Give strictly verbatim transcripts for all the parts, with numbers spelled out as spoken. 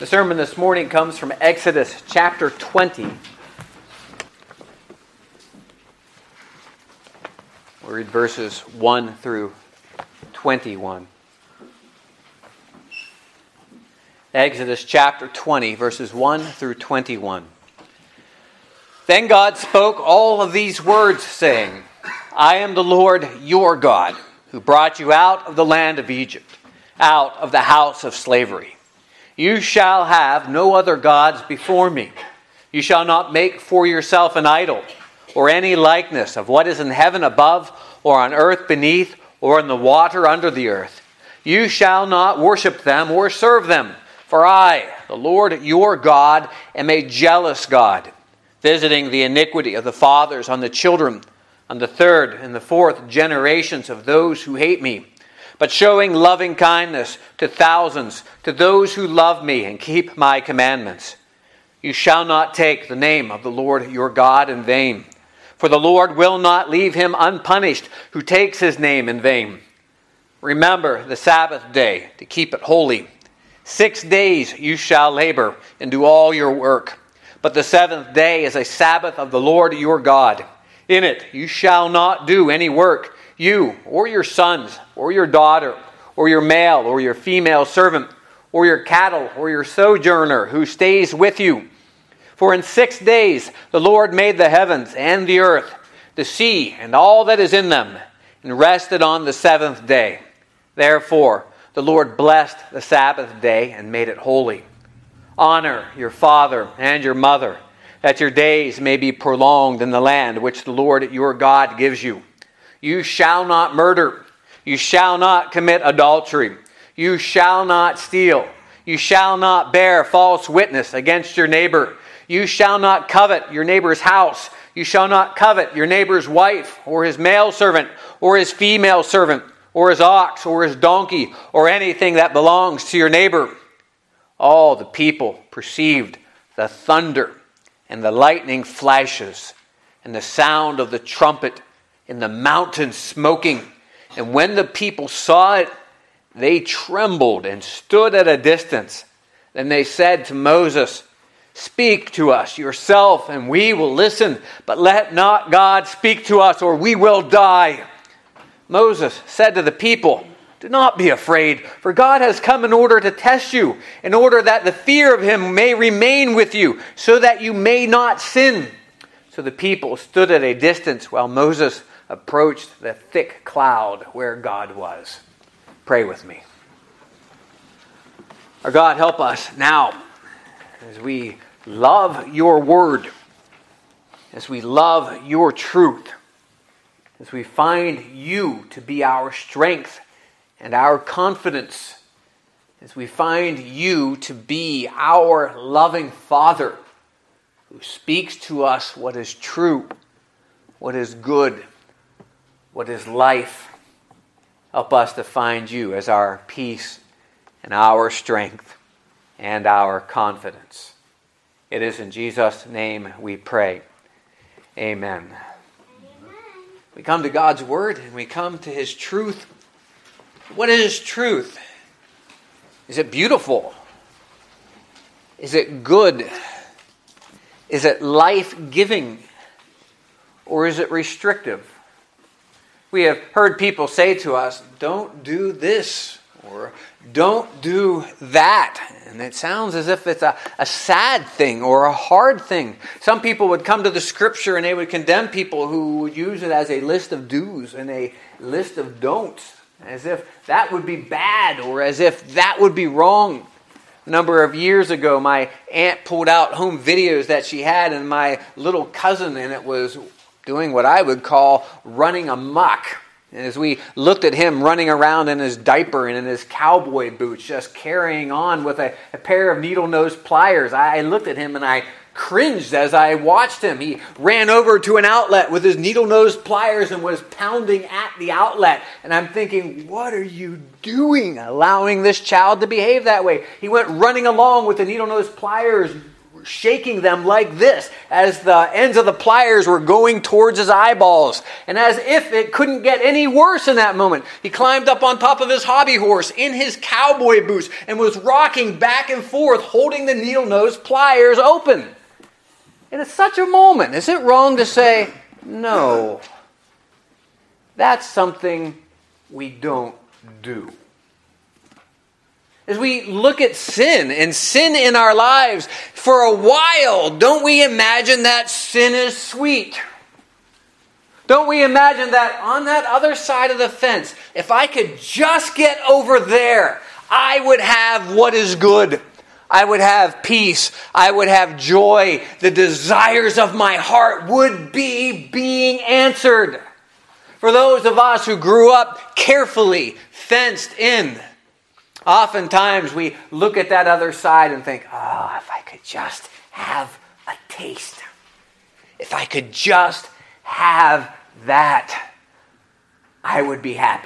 The sermon this morning comes from Exodus chapter twenty. We'll read verses one through twenty-one. Exodus chapter twenty, verses one through twenty-one. Then God spoke all of these words, saying, I am the Lord your God, who brought you out of the land of Egypt, out of the house of slavery. You shall have no other gods before me. You shall not make for yourself an idol, or any likeness of what is in heaven above, or on earth beneath, or in the water under the earth. You shall not worship them or serve them, for I, the Lord your God, am a jealous God, visiting the iniquity of the fathers on the children, on the third and the fourth generations of those who hate me, but showing loving kindness to thousands, to those who love me and keep my commandments. You shall not take the name of the Lord your God in vain, for the Lord will not leave him unpunished who takes his name in vain. Remember the Sabbath day to keep it holy. Six days you shall labor and do all your work, but the seventh day is a Sabbath of the Lord your God. In it you shall not do any work, you or your sons or your daughter or your male or your female servant or your cattle or your sojourner who stays with you. For in six days the Lord made the heavens and the earth, the sea and all that is in them, and rested on the seventh day. Therefore the Lord blessed the Sabbath day and made it holy. Honor your father and your mother, that your days may be prolonged in the land which the Lord your God gives you. You shall not murder. You shall not commit adultery. You shall not steal. You shall not bear false witness against your neighbor. You shall not covet your neighbor's house. You shall not covet your neighbor's wife, or his male servant, or his female servant, or his ox, or his donkey, or anything that belongs to your neighbor. All the people perceived the thunder and the lightning flashes and the sound of the trumpet and the mountain smoking. And when the people saw it, they trembled and stood at a distance. Then they said to Moses, Speak to us yourself, and we will listen, but let not God speak to us, or we will die. Moses said to the people, Do not be afraid, for God has come in order to test you, in order that the fear of him may remain with you, so that you may not sin. So the people stood at a distance while Moses approached the thick cloud where God was. Pray with me. Our God, help us now as we love your word, as we love your truth, as we find you to be our strength and our confidence, as we find you to be our loving Father who speaks to us what is true, what is good, what is life. Help us to find you as our peace and our strength and our confidence. It is in Jesus' name we pray. Amen. Amen. We come to God's word and we come to his truth. What is truth? Is it beautiful? Is it good? Is it life-giving? Or is it restrictive? We have heard people say to us, don't do this, or don't do that. And it sounds as if it's a, a sad thing or a hard thing. Some people would come to the scripture and they would condemn people who would use it as a list of do's and a list of don'ts, as if that would be bad or as if that would be wrong. A number of years ago, my aunt pulled out home videos that she had and my little cousin, and it was doing what I would call running amok. And as we looked at him running around in his diaper and in his cowboy boots, just carrying on with a, a pair of needle-nose pliers, I looked at him and I cringed as I watched him. He ran over to an outlet with his needle-nose pliers and was pounding at the outlet. And I'm thinking, what are you doing, allowing this child to behave that way? He went running along with the needle-nose pliers, shaking them like this as the ends of the pliers were going towards his eyeballs. And as if it couldn't get any worse in that moment, he climbed up on top of his hobby horse in his cowboy boots and was rocking back and forth, holding the needle-nose pliers open. And at such a moment, is it wrong to say, no, that's something we don't do? As we look at sin and sin in our lives for a while, don't we imagine that sin is sweet? Don't we imagine that on that other side of the fence, if I could just get over there, I would have what is good. I would have peace. I would have joy. The desires of my heart would be being answered. For those of us who grew up carefully fenced in, oftentimes we look at that other side and think, oh, if I could just have a taste. If I could just have that, I would be happy.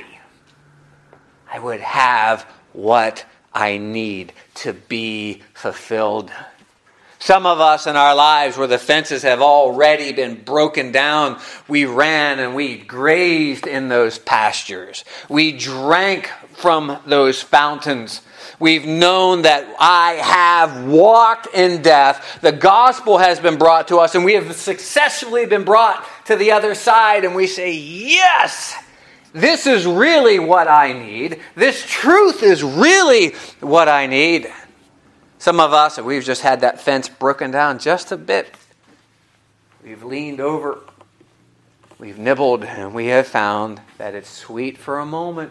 I would have what I need to be fulfilled. Some of us in our lives where the fences have already been broken down, we ran and we grazed in those pastures. We drank from those fountains. We've known that I have walked in death. The gospel has been brought to us and we have successfully been brought to the other side, and we say, yes, this is really what I need. This truth is really what I need. Some of us, we've just had that fence broken down just a bit. We've leaned over, we've nibbled, and we have found that it's sweet for a moment.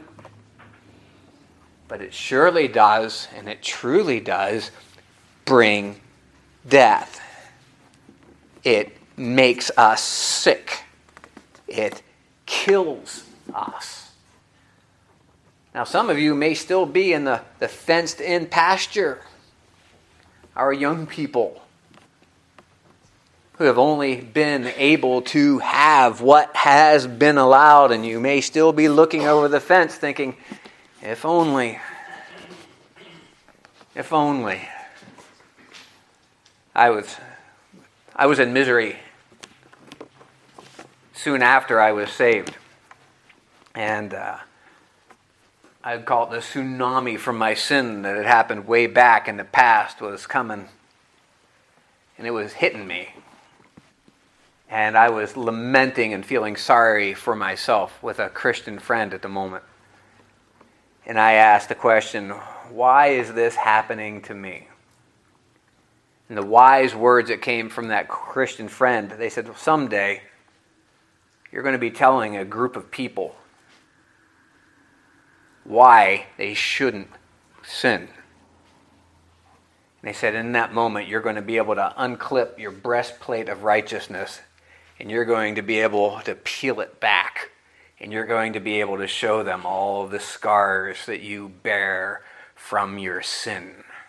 But it surely does, and it truly does, bring death. It makes us sick. It kills us. Now, some of you may still be in the, the fenced-in pasture. Our young people who have only been able to have what has been allowed, and you may still be looking over the fence thinking, if only, if only. I was, I was in misery soon after I was saved. And uh, I'd call it the tsunami from my sin that had happened way back in the past was coming. And it was hitting me. And I was lamenting and feeling sorry for myself with a Christian friend at the moment. And I asked the question, why is this happening to me? And the wise words that came from that Christian friend, they said, well, someday you're going to be telling a group of people why they shouldn't sin. And they said, in that moment, you're going to be able to unclip your breastplate of righteousness, and you're going to be able to peel it back, and you're going to be able to show them all of the scars that you bear from your sin.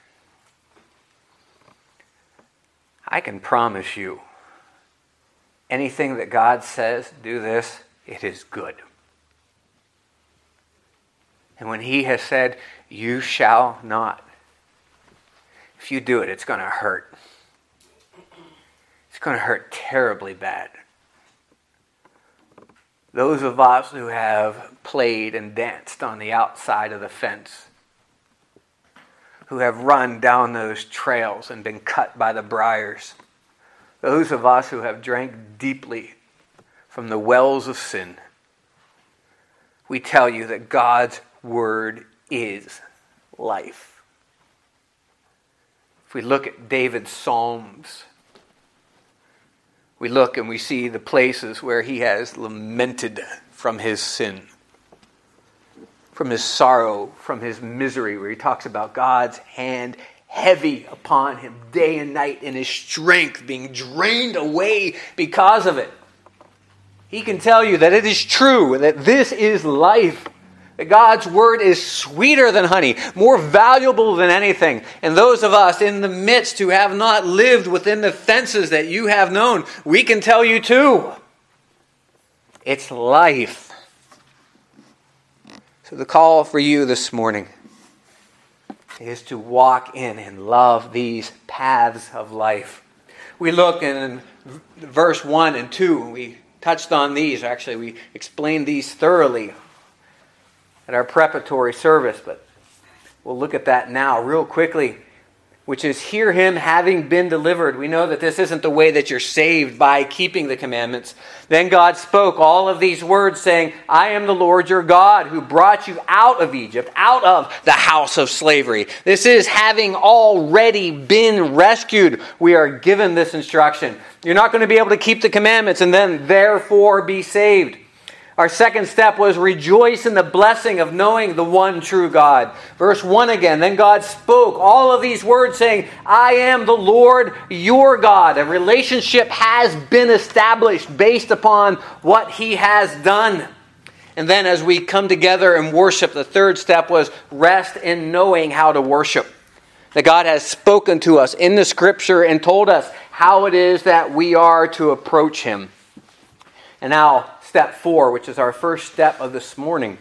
I can promise you, anything that God says, do this, it is good. And when He has said, you shall not, if you do it, it's going to hurt. It's going to hurt terribly bad. Those of us who have played and danced on the outside of the fence, who have run down those trails and been cut by the briars, those of us who have drank deeply from the wells of sin, we tell you that God's Word is life. If we look at David's Psalms, we look and we see the places where he has lamented from his sin, from his sorrow, from his misery, where he talks about God's hand heavy upon him day and night and his strength being drained away because of it. He can tell you that it is true, that this is life. That God's Word is sweeter than honey, more valuable than anything. And those of us in the midst who have not lived within the fences that you have known, we can tell you too. It's life. So the call for you this morning is to walk in and love these paths of life. We look in verse one and two, and we touched on these. Actually, we explained these thoroughly at our preparatory service, but we'll look at that now real quickly, which is hear him having been delivered. We know that this isn't the way that you're saved by keeping the commandments. Then God spoke all of these words saying, I am the Lord your God who brought you out of Egypt, out of the house of slavery. This is having already been rescued. We are given this instruction. You're not going to be able to keep the commandments and then therefore be saved. Our second step was rejoice in the blessing of knowing the one true God. Verse one again, then God spoke all of these words saying, I am the Lord your God. A relationship has been established based upon what he has done. And then as we come together and worship, the third step was rest in knowing how to worship. That God has spoken to us in the Scripture and told us how it is that we are to approach him. And now, step four, which is our first step of this morning,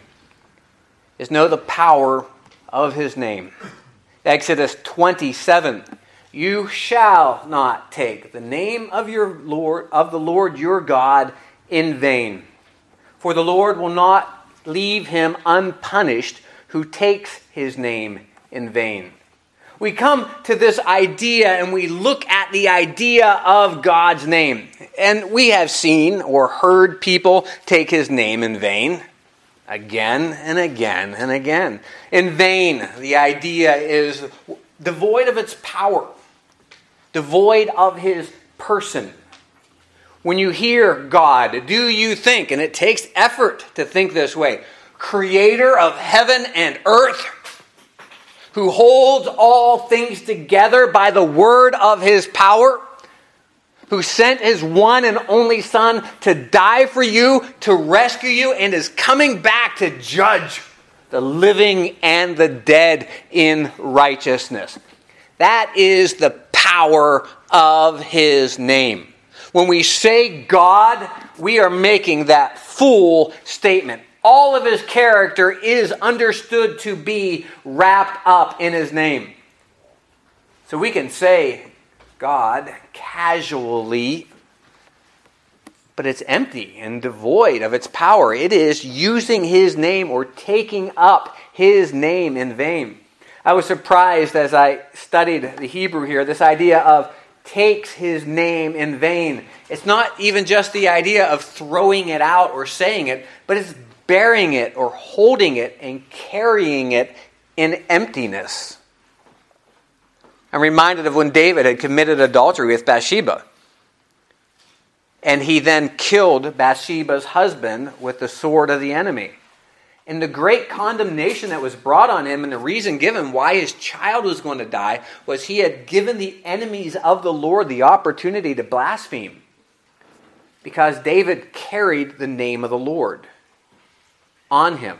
is know the power of his name. Exodus twenty-seven. You shall not take the name of your Lord, of the Lord your God in vain. For the Lord will not leave him unpunished who takes his name in vain. We come to this idea and we look at the idea of God's name. And we have seen or heard people take his name in vain again and again and again. In vain, the idea is devoid of its power, devoid of his person. When you hear God, do you think, and it takes effort to think this way, creator of heaven and earth, who holds all things together by the word of his power, who sent his one and only Son to die for you, to rescue you, and is coming back to judge the living and the dead in righteousness. That is the power of his name. When we say God, we are making that full statement. All of his character is understood to be wrapped up in his name. So we can say God casually, but it's empty and devoid of its power. It is using his name or taking up his name in vain. I was surprised as I studied the Hebrew here, this idea of takes his name in vain. It's not even just the idea of throwing it out or saying it, but it's bearing it or holding it and carrying it in emptiness. I'm reminded of when David had committed adultery with Bathsheba. And he then killed Bathsheba's husband with the sword of the enemy. And the great condemnation that was brought on him and the reason given why his child was going to die was he had given the enemies of the Lord the opportunity to blaspheme. Because David carried the name of the Lord on him.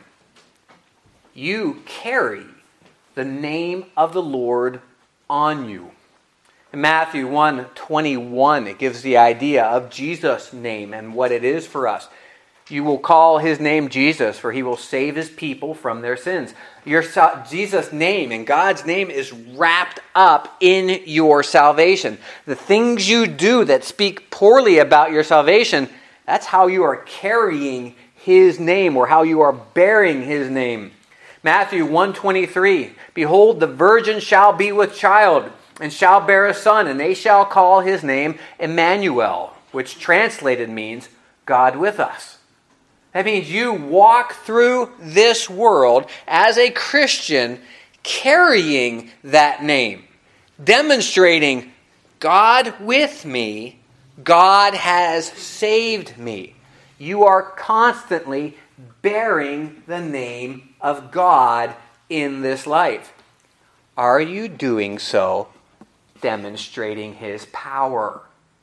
You carry the name of the Lord on you. In Matthew one twenty-one, it gives the idea of Jesus' name and what it is for us. You will call his name Jesus, for he will save his people from their sins. Your Jesus' name and God's name is wrapped up in your salvation. The things you do that speak poorly about your salvation, that's how you are carrying his name or how you are bearing his name. Matthew one twenty-three, behold, the virgin shall be with child and shall bear a son, and they shall call his name Emmanuel, which translated means God with us. That means you walk through this world as a Christian carrying that name, demonstrating God with me, God has saved me. You are constantly bearing the name of God in this life. Are you doing so demonstrating his power?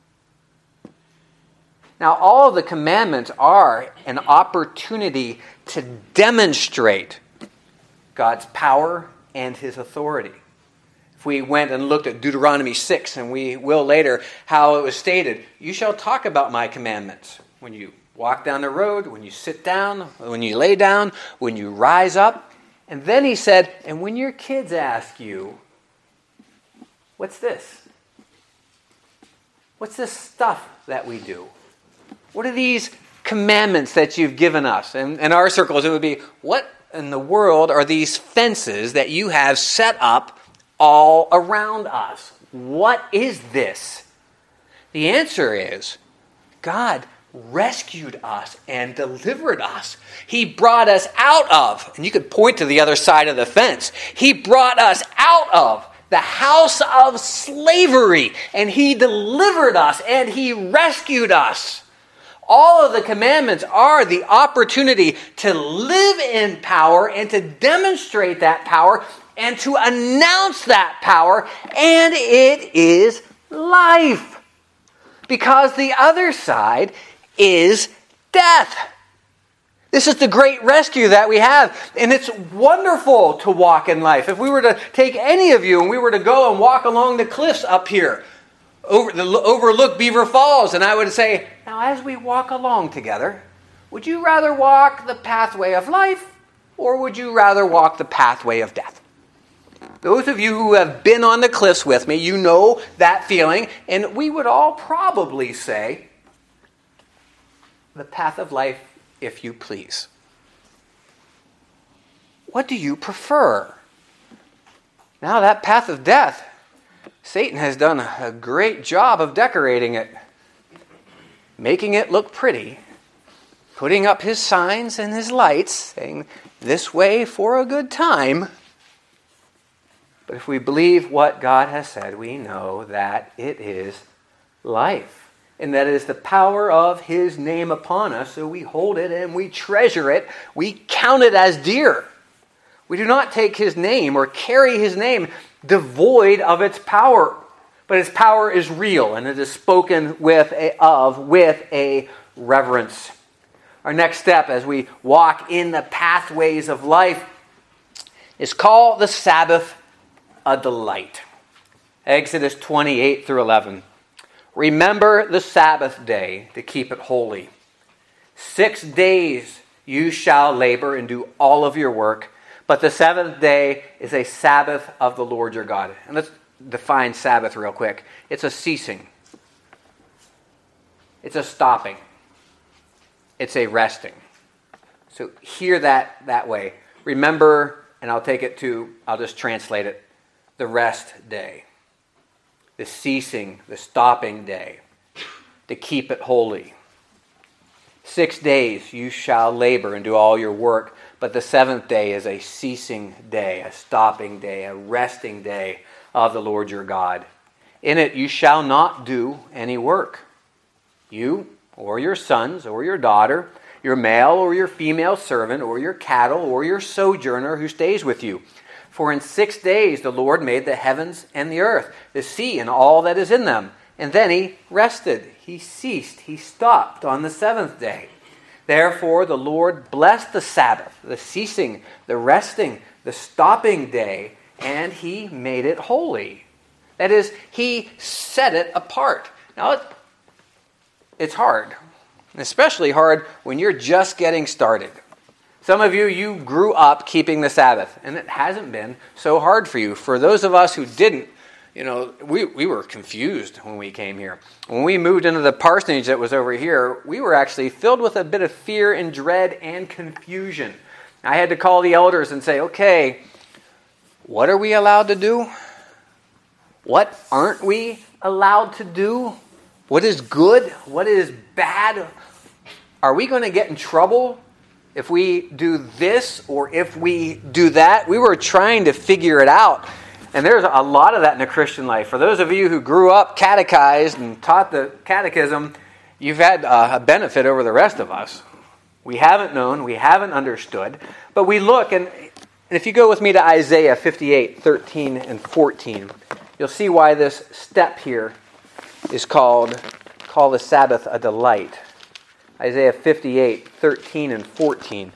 Now, all of the commandments are an opportunity to demonstrate God's power and his authority. If we went and looked at Deuteronomy six, and we will later, how it was stated, you shall talk about my commandments when you walk down the road, when you sit down, when you lay down, when you rise up. And then he said, and when your kids ask you, what's this? What's this stuff that we do? What are these commandments that you've given us? And in our circles, it would be, what in the world are these fences that you have set up all around us? What is this? The answer is, God rescued us and delivered us. He brought us out of, and you could point to the other side of the fence, He brought us out of the house of slavery, and He delivered us, and He rescued us. All of the commandments are the opportunity to live in power and to demonstrate that power and to announce that power, and it is life. Because the other side is death. This is the great rescue that we have, and it's wonderful to walk in life. If we were to take any of you and we were to go and walk along the cliffs up here, over the, overlook Beaver Falls, and I would say, now as we walk along together, would you rather walk the pathway of life, or would you rather walk the pathway of death? Those of you who have been on the cliffs with me, you know that feeling, and we would all probably say, the path of life, if you please. What do you prefer? Now that path of death, Satan has done a great job of decorating it, making it look pretty, putting up his signs and his lights, saying, this way for a good time. But if we believe what God has said, we know that it is life. And that it is the power of His name upon us, so we hold it and we treasure it. We count it as dear. We do not take His name or carry His name devoid of its power. But His power is real, and it is spoken with a, of with a reverence. Our next step as we walk in the pathways of life is call the Sabbath a delight. Exodus twenty-eight through eleven. Remember the Sabbath day to keep it holy. Six days you shall labor and do all of your work, but the seventh day is a Sabbath of the Lord your God. And let's define Sabbath real quick. It's a ceasing. It's a stopping. It's a resting. So hear that that way. Remember, and I'll take it to, I'll just translate it, the rest day. The ceasing, the stopping day, to keep it holy. Six days you shall labor and do all your work, but the seventh day is a ceasing day, a stopping day, a resting day of the Lord your God. In it you shall not do any work. You, or your sons, or your daughter, your male or your female servant, or your cattle, or your sojourner who stays with you. For in six days the Lord made the heavens and the earth, the sea and all that is in them. And then He rested. He ceased. He stopped on the seventh day. Therefore the Lord blessed the Sabbath, the ceasing, the resting, the stopping day, and He made it holy. That is, He set it apart. Now, it, it's hard, especially hard when you're just getting started. Some of you, you grew up keeping the Sabbath, and it hasn't been so hard for you. For those of us who didn't, you know, we, we were confused when we came here. When we moved into the parsonage that was over here, we were actually filled with a bit of fear and dread and confusion. I had to call the elders and say, okay, what are we allowed to do? What aren't we allowed to do? What is good? What is bad? Are we going to get in trouble if we do this or if we do that? We were trying to figure it out. And there's a lot of that in the Christian life. For those of you who grew up catechized and taught the catechism, you've had a benefit over the rest of us. We haven't known, we haven't understood, but we look, and, and if you go with me to Isaiah fifty-eight, thirteen and fourteen, you'll see why this step here is called, call the Sabbath a delight. Isaiah fifty-eight, thirteen and fourteen.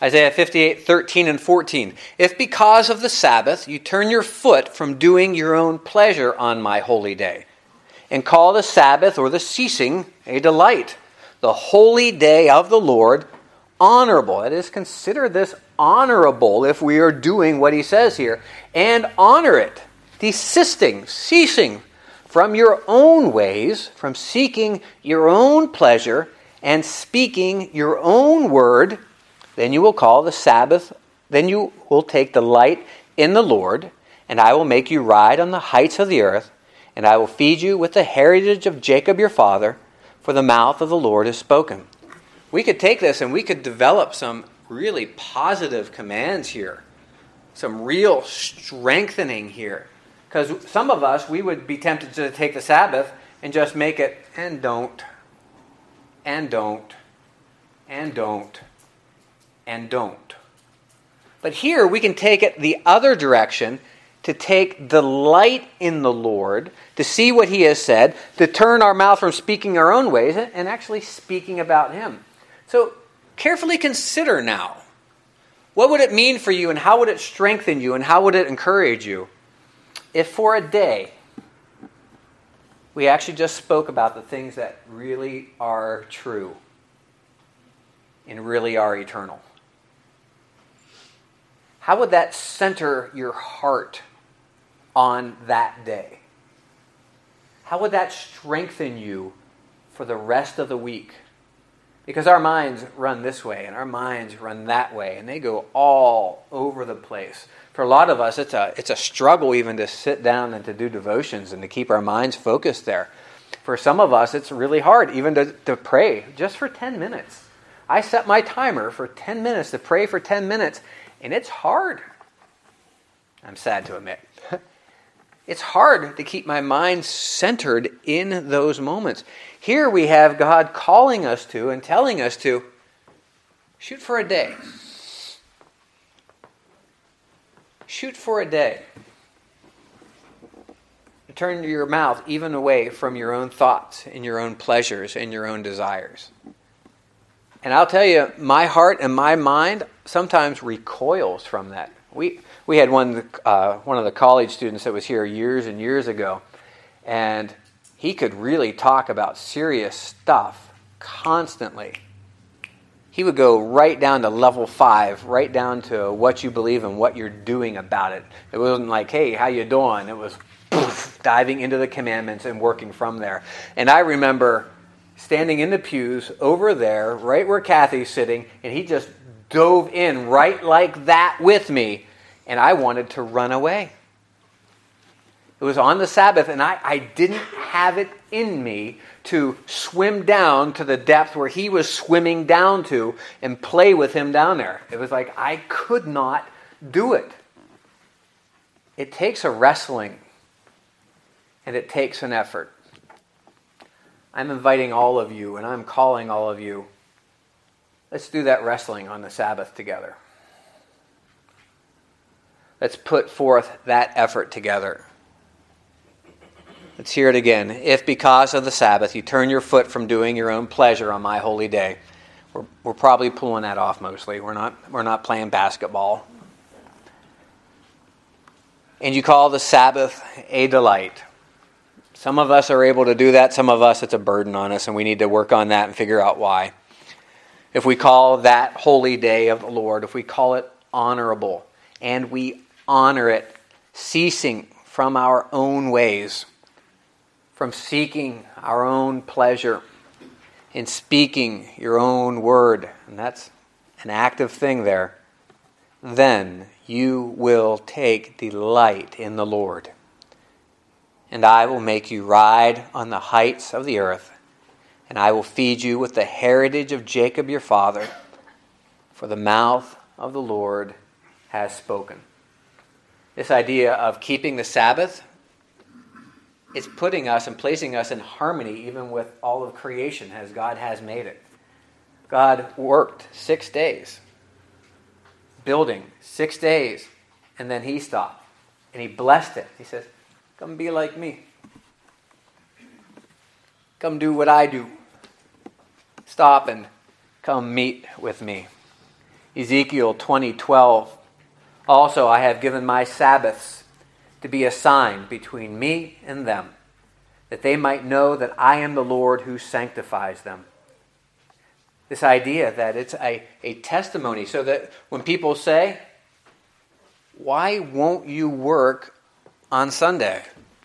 Isaiah fifty-eight, thirteen and fourteen. If because of the Sabbath you turn your foot from doing your own pleasure on my holy day, and call the Sabbath or the ceasing a delight, the holy day of the Lord honorable. That is, consider this honorable if we are doing what he says here, and honor it, desisting, ceasing from your own ways, from seeking your own pleasure, and speaking your own word. Then you will call the Sabbath, then you will take delight in the Lord, and I will make you ride on the heights of the earth, and I will feed you with the heritage of Jacob your father, for the mouth of the Lord has spoken. We could take this and we could develop some really positive commands here, some real strengthening here. Because some of us, we would be tempted to take the Sabbath and just make it, and don't, and don't, and don't, and don't. But here we can take it the other direction, to take delight in the Lord, to see what he has said, to turn our mouth from speaking our own ways and actually speaking about him. So carefully consider now, what would it mean for you, and how would it strengthen you, and how would it encourage you if for a day we actually just spoke about the things that really are true and really are eternal? How would that center your heart on that day? How would that strengthen you for the rest of the week? Because our minds run this way and our minds run that way, and they go all over the place. For a lot of us, it's a it's a struggle even to sit down and to do devotions and to keep our minds focused there. For some of us, it's really hard even to, to pray just for ten minutes. I set my timer for ten minutes to pray for ten minutes, and it's hard. I'm sad to admit. It's hard to keep my mind centered in those moments. Here we have God calling us to and telling us to shoot for a day. Shoot for a day. Turn your mouth even away from your own thoughts and your own pleasures and your own desires. And I'll tell you, my heart and my mind sometimes recoils from that. We we had one uh, one of the college students that was here years and years ago, and he could really talk about serious stuff constantly. He would go right down to level five, right down to what you believe and what you're doing about it. It wasn't like, hey, how you doing? It was poof, diving into the commandments and working from there. And I remember standing in the pews over there, right where Kathy's sitting, and he just dove in right like that with me, and I wanted to run away. It was on the Sabbath, and I, I didn't have it in me to swim down to the depth where he was swimming down to and play with him down there. It was like I could not do it. It takes a wrestling, and it takes an effort. I'm inviting all of you, and I'm calling all of you. Let's do that wrestling on the Sabbath together. Let's put forth that effort together. Let's hear it again. If because of the Sabbath you turn your foot from doing your own pleasure on my holy day. We're, we're probably pulling that off mostly. We're not, we're not playing basketball. And you call the Sabbath a delight. Some of us are able to do that. Some of us, it's a burden on us, and we need to work on that and figure out why. If we call that holy day of the Lord, if we call it honorable, and we honor it, ceasing from our own ways, from seeking our own pleasure, and speaking your own word, and that's an active thing there, then you will take delight in the Lord. And I will make you ride on the heights of the earth, and I will feed you with the heritage of Jacob your father, for the mouth of the Lord has spoken. This idea of keeping the Sabbath is putting us and placing us in harmony even with all of creation as God has made it. God worked six days, building six days, and then he stopped, and he blessed it. He says, come be like me. Come do what I do. Stop and come meet with me. Ezekiel twenty twelve. Also, I have given my Sabbaths to be a sign between me and them, that they might know that I am the Lord who sanctifies them. This idea that it's a, a testimony, so that when people say, why won't you work on Sunday?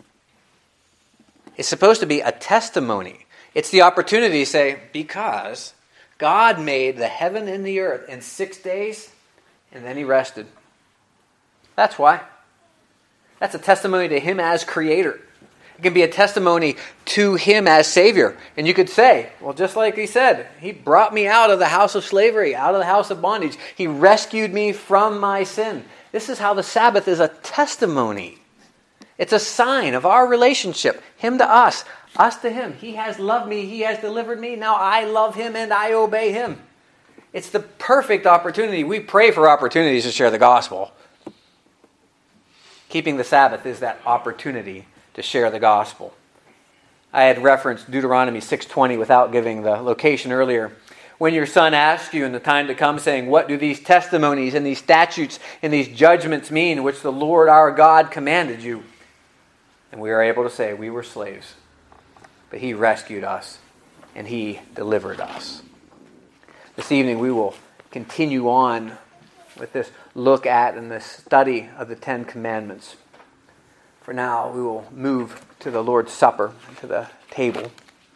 It's supposed to be a testimony. It's the opportunity to say, because God made the heaven and the earth in six days, and then he rested. That's why. That's a testimony to him as creator. It can be a testimony to him as Savior. And you could say, well, just like he said, he brought me out of the house of slavery, out of the house of bondage. He rescued me from my sin. This is how the Sabbath is a testimony. It's a sign of our relationship, him to us, us to him. He has loved me, he has delivered me. Now I love him and I obey him. It's the perfect opportunity. We pray for opportunities to share the gospel. Keeping the Sabbath is that opportunity to share the gospel. I had referenced Deuteronomy six twenty without giving the location earlier. When your son asks you in the time to come, saying, what do these testimonies and these statutes and these judgments mean, which the Lord our God commanded you? And we are able to say, we were slaves, but he rescued us and he delivered us. This evening we will continue on with this look at and this study of the Ten Commandments. For now, we will move to the Lord's Supper, to the table.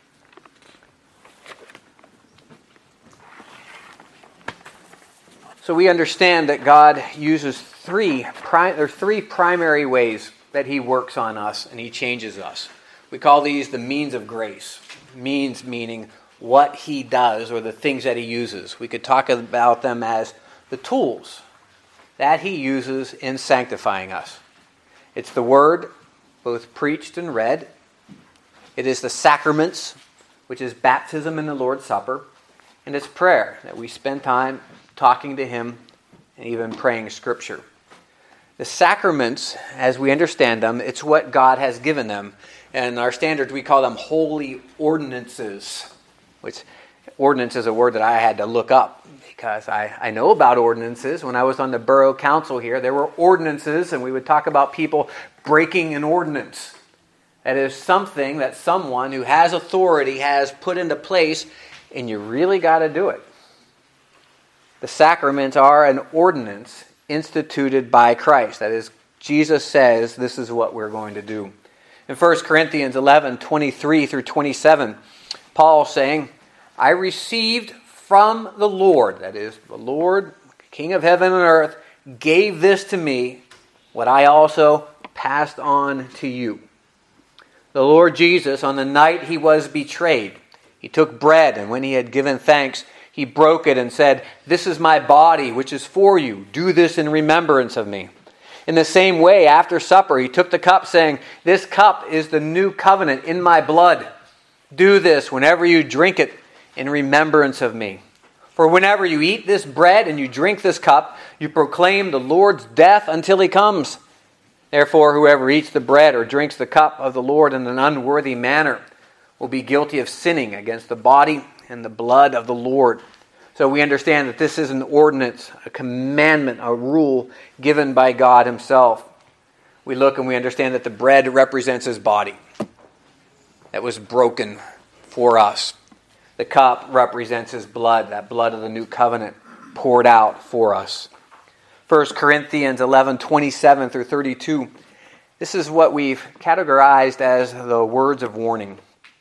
So we understand that God uses three, pri- there are three primary ways that he works on us and he changes us. We call these the means of grace. Means meaning what he does or the things that he uses. We could talk about them as the tools that he uses in sanctifying us. It's the word, both preached and read. It is the sacraments, which is baptism and the Lord's Supper. And it's prayer, that we spend time talking to him and even praying Scripture. The sacraments, as we understand them, it's what God has given them. And in our standards, we call them holy ordinances, which ordinance is a word that I had to look up because I, I know about ordinances. When I was on the borough council here, there were ordinances, and we would talk about people breaking an ordinance. That is something that someone who has authority has put into place, and you really got to do it. The sacraments are an ordinance instituted by Christ. That is, Jesus says this is what we're going to do. In First Corinthians eleven, twenty-three through twenty-seven, Paul saying, I received from the Lord, that is, the Lord, King of heaven and earth, gave this to me, what I also passed on to you. The Lord Jesus, on the night he was betrayed, he took bread, and when he had given thanks, he broke it and said, this is my body, which is for you. Do this in remembrance of me. In the same way, after supper, he took the cup, saying, this cup is the new covenant in my blood. Do this whenever you drink it in remembrance of me. For whenever you eat this bread and you drink this cup, you proclaim the Lord's death until he comes. Therefore, whoever eats the bread or drinks the cup of the Lord in an unworthy manner will be guilty of sinning against the body and the blood of the Lord. So we understand that this is an ordinance, a commandment, a rule given by God himself. We look and we understand that the bread represents his body that was broken for us. The cup represents his blood, that blood of the new covenant poured out for us. First Corinthians eleven, twenty-seven through thirty-two. This is what we've categorized as the words of warning.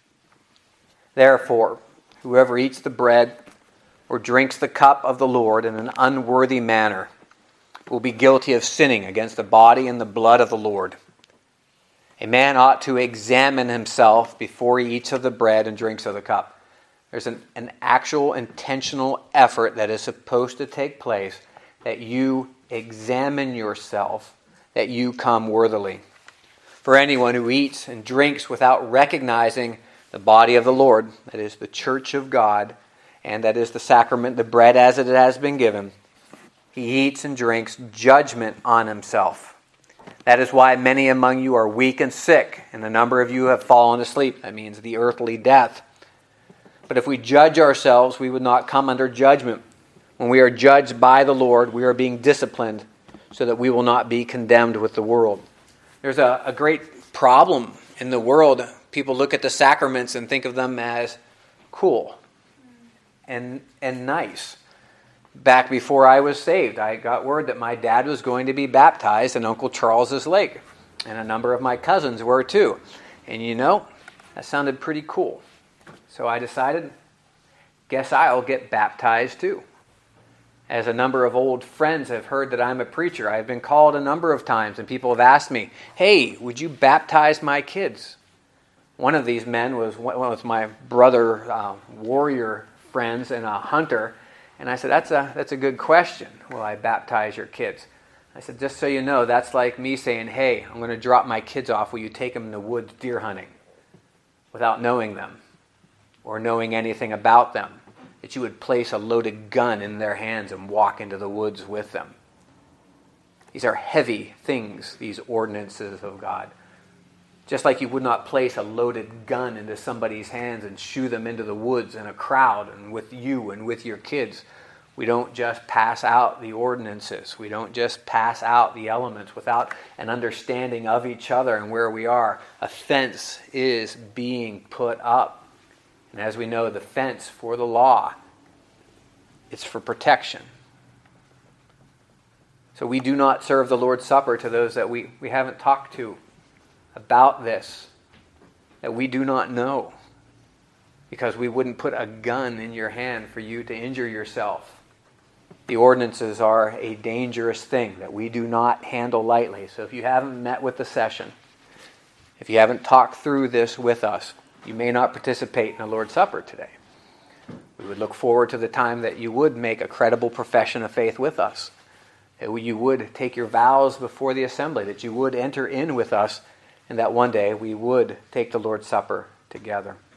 Therefore, whoever eats the bread or drinks the cup of the Lord in an unworthy manner will be guilty of sinning against the body and the blood of the Lord. A man ought to examine himself before he eats of the bread and drinks of the cup. There's an, an actual intentional effort that is supposed to take place, that you examine yourself, that you come worthily. For anyone who eats and drinks without recognizing the body of the Lord, that is the church of God, and that is the sacrament, the bread as it has been given, he eats and drinks judgment on himself. That is why many among you are weak and sick, and a number of you have fallen asleep. That means the earthly death. But if we judge ourselves, we would not come under judgment. When we are judged by the Lord, we are being disciplined so that we will not be condemned with the world. There's a, a great problem in the world. People look at the sacraments and think of them as cool and and nice. Back before I was saved, I got word that my dad was going to be baptized in Uncle Charles's lake. And a number of my cousins were too. And you know, that sounded pretty cool. So I decided, guess I'll get baptized too. As a number of old friends have heard that I'm a preacher, I've been called a number of times, and people have asked me, hey, would you baptize my kids? One of these men was one was my brother, uh, warrior friends and a hunter. And I said, that's a that's a good question. Will I baptize your kids? I said, just so you know, that's like me saying, hey, I'm going to drop my kids off. Will you take them in the woods deer hunting? Without knowing them or knowing anything about them. That you would place a loaded gun in their hands and walk into the woods with them. These are heavy things, these ordinances of God. Just like you would not place a loaded gun into somebody's hands and shoo them into the woods in a crowd and with you and with your kids. We don't just pass out the ordinances. We don't just pass out the elements without an understanding of each other and where we are. A fence is being put up. And as we know, the fence for the law, it's for protection. So we do not serve the Lord's Supper to those that we, we haven't talked to about this, that we do not know, because we wouldn't put a gun in your hand for you to injure yourself. The ordinances are a dangerous thing that we do not handle lightly. So if you haven't met with the session, if you haven't talked through this with us, you may not participate in the Lord's Supper today. We would look forward to the time that you would make a credible profession of faith with us, that you would take your vows before the assembly, that you would enter in with us, and that one day we would take the Lord's Supper together.